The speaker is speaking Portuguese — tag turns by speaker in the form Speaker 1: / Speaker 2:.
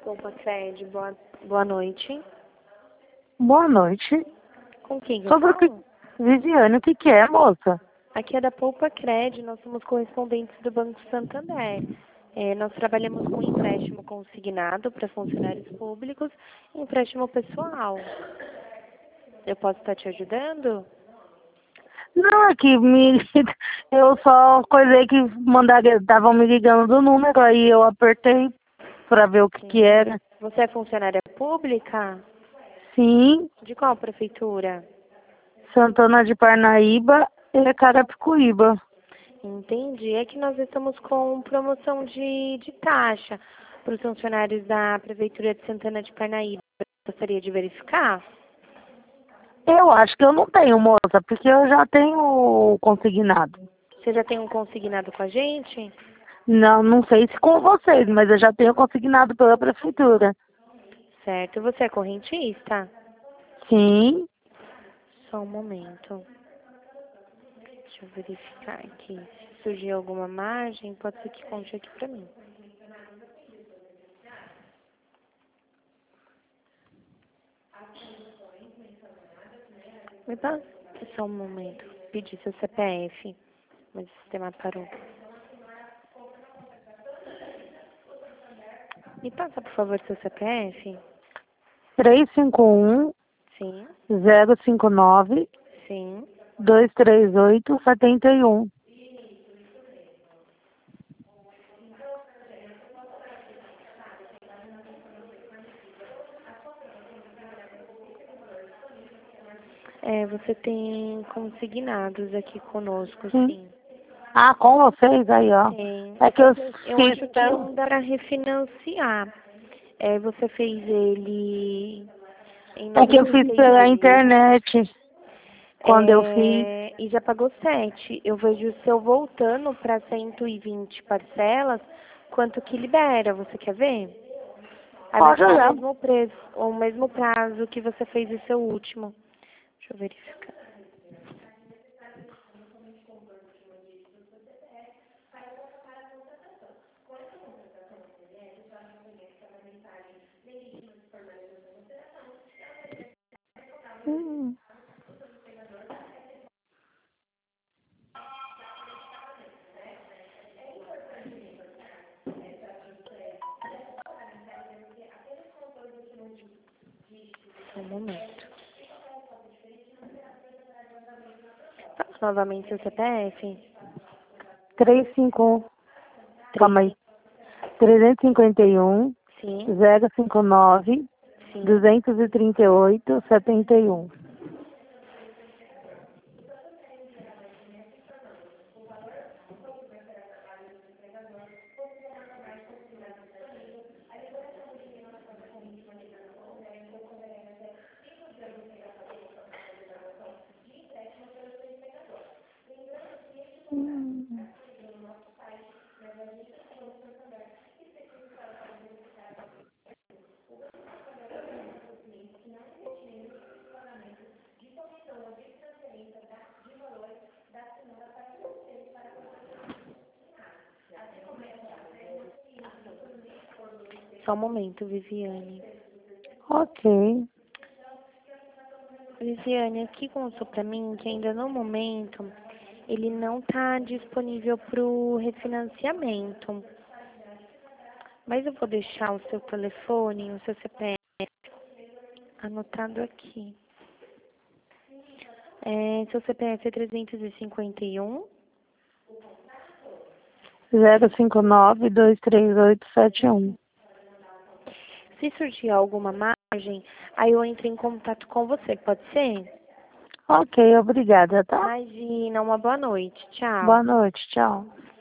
Speaker 1: Poupa Cred, boa noite.
Speaker 2: Boa noite.
Speaker 1: Com quem eu
Speaker 2: Sobre o que...
Speaker 1: falo?
Speaker 2: Viviane, o que que é, moça?
Speaker 1: Aqui é da Poupa Cred, nós somos correspondentes do Banco Santander. Nós trabalhamos com empréstimo consignado para funcionários públicos e empréstimo pessoal. Eu posso estar te ajudando?
Speaker 2: Não, é que eu só coisei que estavam me ligando do número, aí eu apertei pra ver o que que
Speaker 1: Sim.
Speaker 2: era.
Speaker 1: Você é funcionária pública?
Speaker 2: Sim,
Speaker 1: De qual prefeitura?
Speaker 2: Santana de Parnaíba e Carapicuíba.
Speaker 1: Entendi. É que nós estamos com promoção de taxa para os funcionários da Prefeitura de Santana de Parnaíba. Gostaria de verificar?
Speaker 2: Eu acho que eu não tenho, moça, porque eu já tenho consignado.
Speaker 1: Você já tem um consignado com a gente?
Speaker 2: Não, não sei se com vocês, mas eu já tenho consignado pela prefeitura.
Speaker 1: Certo. Você é correntista?
Speaker 2: Sim.
Speaker 1: Só um momento. Deixa eu verificar aqui. Se surgir alguma margem, pode ser que conte aqui para mim. Me dá só um momento. Pedir seu CPF, mas o sistema parou. Me passa, por favor, seu CPF?
Speaker 2: 351
Speaker 1: Sim,
Speaker 2: 059
Speaker 1: sim.
Speaker 2: 238 71.
Speaker 1: Você tem consignados aqui conosco,
Speaker 2: Sim.
Speaker 1: sim.
Speaker 2: Ah, com vocês aí, ó.
Speaker 1: Tem.
Speaker 2: É que
Speaker 1: Só
Speaker 2: eu
Speaker 1: que eu
Speaker 2: fiz
Speaker 1: acho que
Speaker 2: pelo...
Speaker 1: não dá para refinanciar. Você fez ele em
Speaker 2: É que
Speaker 1: 9
Speaker 2: eu fiz
Speaker 1: vezes.
Speaker 2: pela internet. Quando eu fiz.
Speaker 1: E já pagou 7. Eu vejo o seu voltando para 120 parcelas. Quanto que libera? Você quer ver? Aí vai
Speaker 2: Pode
Speaker 1: ser
Speaker 2: olhar.
Speaker 1: o mesmo prazo que você fez o seu último. Deixa eu verificar.
Speaker 2: Hum.
Speaker 1: Só um momento. Fala novamente seu CPF.
Speaker 2: 351. Calma
Speaker 1: 3,
Speaker 2: aí. 351
Speaker 1: sim,
Speaker 2: 059
Speaker 1: sim.
Speaker 2: 238 71.
Speaker 1: Só um momento, Viviane.
Speaker 2: Ok.
Speaker 1: Viviane, aqui contou pra mim que ainda no momento ele não está disponível para o refinanciamento. Mas eu vou deixar o seu telefone, o seu CPF anotado aqui. Seu CPF é 351.
Speaker 2: 059 238 71.
Speaker 1: Se surgir alguma margem, aí eu entro em contato com você, pode ser?
Speaker 2: Ok, obrigada, tá?
Speaker 1: Imagina, uma boa noite. Tchau.
Speaker 2: Boa noite, tchau.